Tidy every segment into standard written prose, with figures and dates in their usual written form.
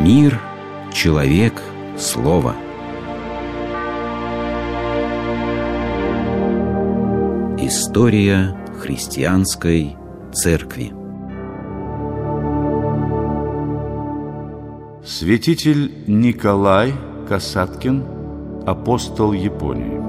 Мир, человек, слово. История христианской церкви. Святитель Николай Касаткин, апостол Японии.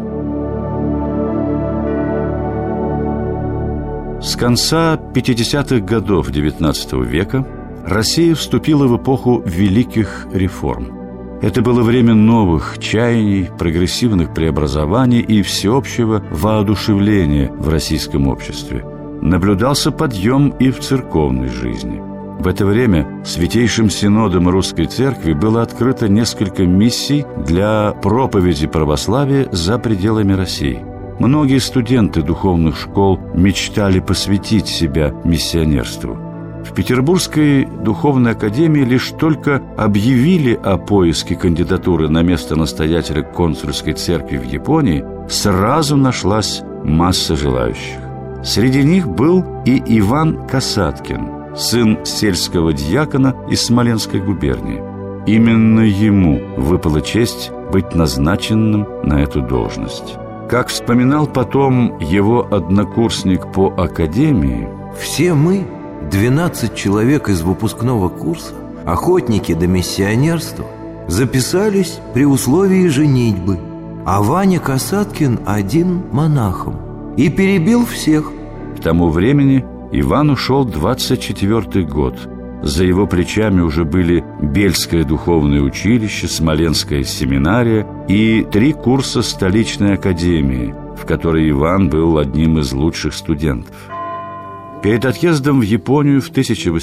С конца 50-х годов XIX века Россия вступила в эпоху великих реформ. Это было время новых чаяний, прогрессивных преобразований и всеобщего воодушевления в российском обществе. Наблюдался подъем и в церковной жизни. В это время Святейшим Синодом Русской Церкви было открыто несколько миссий для проповеди православия за пределами России. Многие студенты духовных школ мечтали посвятить себя миссионерству. В Петербургской духовной академии лишь только объявили о поиске кандидатуры на место настоятеля консульской церкви в Японии, сразу нашлась масса желающих. Среди них был и Иван Касаткин, сын сельского дьякона из Смоленской губернии. Именно ему выпала честь быть назначенным на эту должность. Как вспоминал потом его однокурсник по академии: «Все мы, 12 человек из выпускного курса, охотники до миссионерства, записались при условии женитьбы, а Ваня Касаткин один монахом, и перебил всех». К тому времени Ивану шел 24-й год. За его плечами уже были Бельское духовное училище, Смоленская семинария и 3 курса столичной академии, в которой Иван был одним из лучших студентов. Перед отъездом в Японию в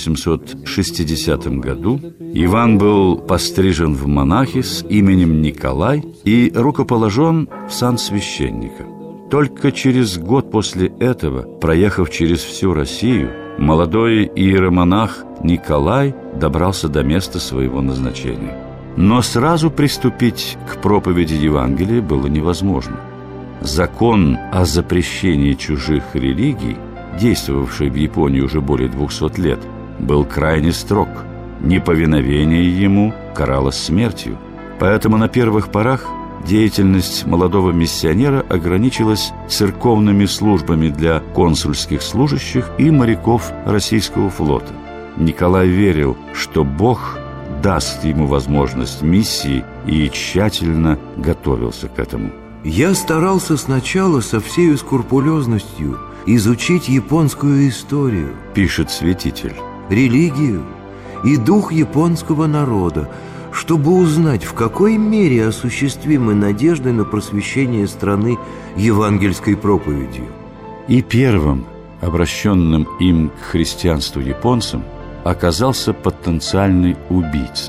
1860 году Иван был пострижен в монахи с именем Николай и рукоположен в сан священника. Только через год после этого, проехав через всю Россию, молодой иеромонах Николай добрался до места своего назначения. Но сразу приступить к проповеди Евангелия было невозможно. Закон о запрещении чужих религий, действовавший в Японии уже более 200 лет, был крайне строг. Неповиновение ему каралось смертью. Поэтому на первых порах деятельность молодого миссионера ограничилась церковными службами для консульских служащих и моряков российского флота. Николай верил, что Бог даст ему возможность миссии, и тщательно готовился к этому. «Я старался сначала со всей скрупулезностью изучить японскую историю», — пишет святитель, «религию и дух японского народа, чтобы узнать, в какой мере осуществимы надежды на просвещение страны евангельской проповедью». И первым обращенным им к христианству японцам оказался потенциальный убийца.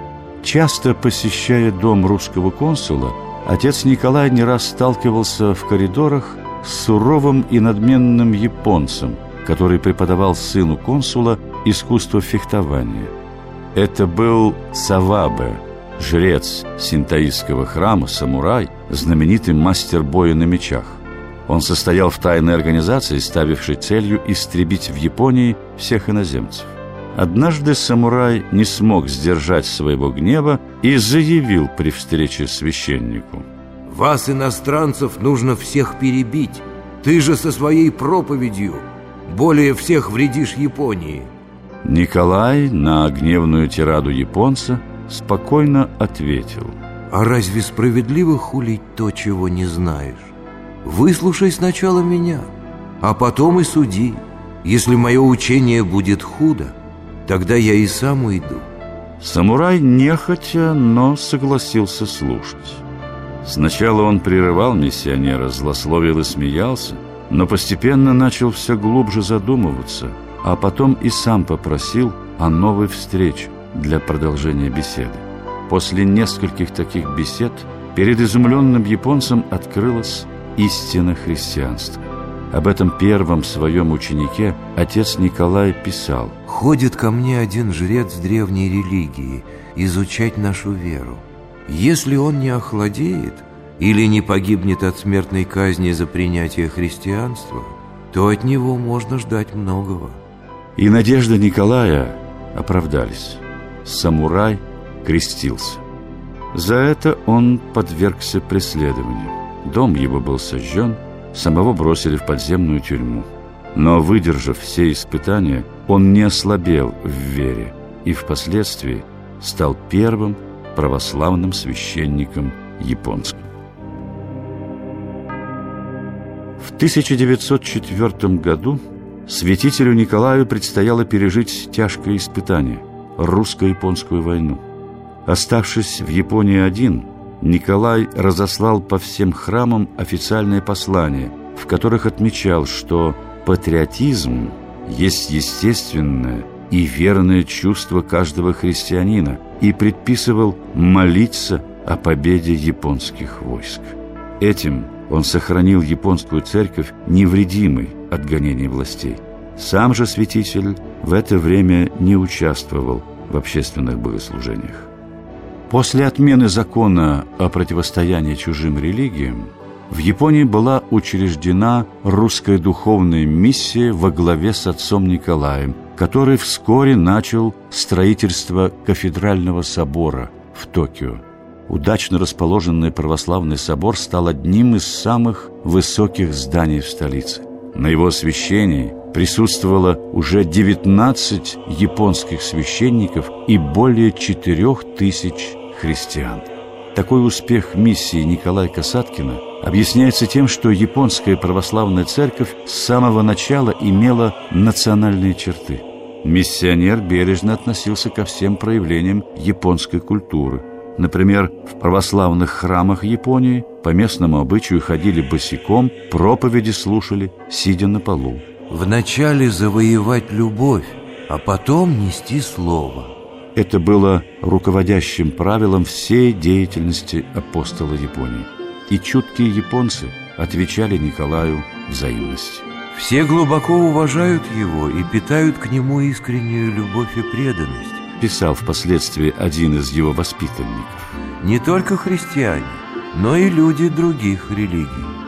Часто посещая дом русского консула, отец Николай не раз сталкивался в коридорах с суровым и надменным японцем, который преподавал сыну консула искусство фехтования. Это был Савабе, жрец синтоистского храма, самурай, знаменитый мастер боя на мечах. Он состоял в тайной организации, ставившей целью истребить в Японии всех иноземцев. Однажды самурай не смог сдержать своего гнева и заявил при встрече священнику: «Вас, иностранцев, нужно всех перебить. Ты же со своей проповедью более всех вредишь Японии». Николай на гневную тираду японца спокойно ответил: «А разве справедливо хулить то, чего не знаешь? Выслушай сначала меня, а потом и суди. Если мое учение будет худо, тогда я и сам уйду». Самурай нехотя, но согласился слушать. Сначала он прерывал миссионера, злословил и смеялся, но постепенно начал все глубже задумываться, а потом и сам попросил о новой встрече для продолжения беседы. После нескольких таких бесед перед изумленным японцем открылась истина христианства. Об этом первом своем ученике отец Николай писал: «Ходит ко мне один жрец древней религии изучать нашу веру. Если он не охладеет или не погибнет от смертной казни за принятие христианства, то от него можно ждать многого». И надежды Николая оправдались. Самурай крестился. За это он подвергся преследованию. Дом его был сожжен, самого бросили в подземную тюрьму. Но, выдержав все испытания, он не ослабел в вере и впоследствии стал первым православным священником японским. В 1904 году святителю Николаю предстояло пережить тяжкое испытание – русско-японскую войну. Оставшись в Японии один, Николай разослал по всем храмам официальные послания, в которых отмечал, что патриотизм есть естественное и верное чувство каждого христианина, и предписывал молиться о победе японских войск. Этим он сохранил японскую церковь невредимой от гонений властей. Сам же святитель в это время не участвовал в общественных богослужениях. После отмены закона о противостоянии чужим религиям в Японии была учреждена русская духовная миссия во главе с отцом Николаем, который вскоре начал строительство кафедрального собора в Токио. Удачно расположенный православный собор стал одним из самых высоких зданий в столице. На его освящении присутствовало уже 19 японских священников и более 4000 христиан. Такой успех миссии Николая Касаткина объясняется тем, что японская православная церковь с самого начала имела национальные черты. Миссионер бережно относился ко всем проявлениям японской культуры. Например, в православных храмах Японии по местному обычаю ходили босиком, проповеди слушали, сидя на полу. Вначале завоевать любовь, а потом нести слово. Это было руководящим правилом всей деятельности апостола Японии. И чуткие японцы отвечали Николаю взаимностью. Все глубоко уважают его и питают к нему искреннюю любовь и преданность, писал впоследствии один из его воспитанников. Не только христиане, но и люди других религий.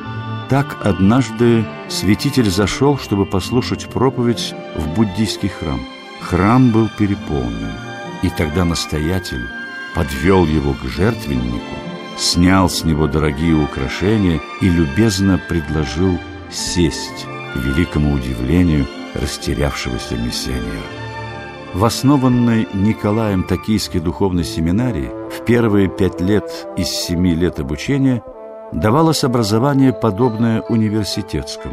Так однажды святитель зашел, чтобы послушать проповедь в буддийский храм. Храм был переполнен, и тогда настоятель подвел его к жертвеннику, снял с него дорогие украшения и любезно предложил сесть, к великому удивлению растерявшегося миссионера. В основанной Николаем Токийской духовной семинарии в первые 5 лет из 7 лет обучения давалось образование, подобное университетскому.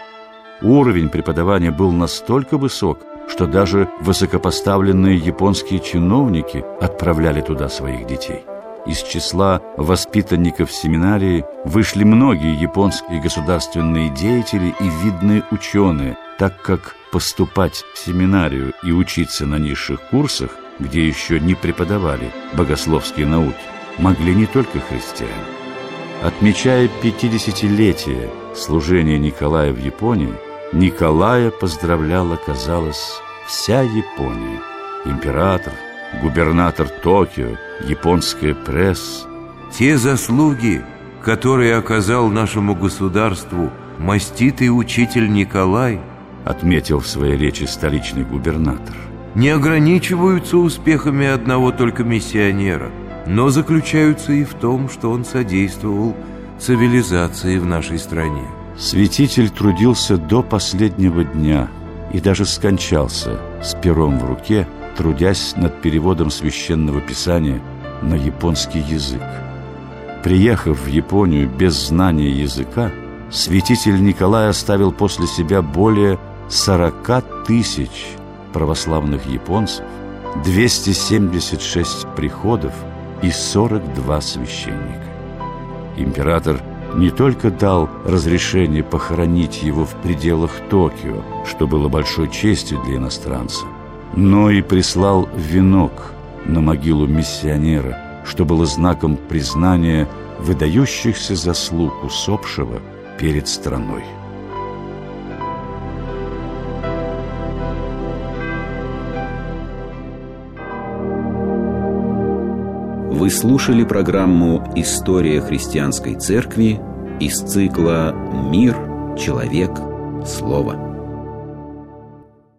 Уровень преподавания был настолько высок, что даже высокопоставленные японские чиновники отправляли туда своих детей. Из числа воспитанников семинарии вышли многие японские государственные деятели и видные ученые, так как поступать в семинарию и учиться на низших курсах, где еще не преподавали богословские науки, могли не только христиане. Отмечая 50-летие служения Николая в Японии, Николая поздравляла, казалось, вся Япония. Император, губернатор Токио, японская пресса. Те заслуги, которые оказал нашему государству маститый учитель Николай, отметил в своей речи столичный губернатор, не ограничиваются успехами одного только миссионера, но заключаются и в том, что он содействовал цивилизации в нашей стране. Святитель трудился до последнего дня и даже скончался с пером в руке, трудясь над переводом священного писания на японский язык. Приехав в Японию без знания языка, святитель Николай оставил после себя более 40 тысяч православных японцев, 276 приходов и 42 священника. Император не только дал разрешение похоронить его в пределах Токио, что было большой честью для иностранца, но и прислал венок на могилу миссионера, что было знаком признания выдающихся заслуг усопшего перед страной. Вы слушали программу «История христианской церкви» из цикла «Мир, человек, слово».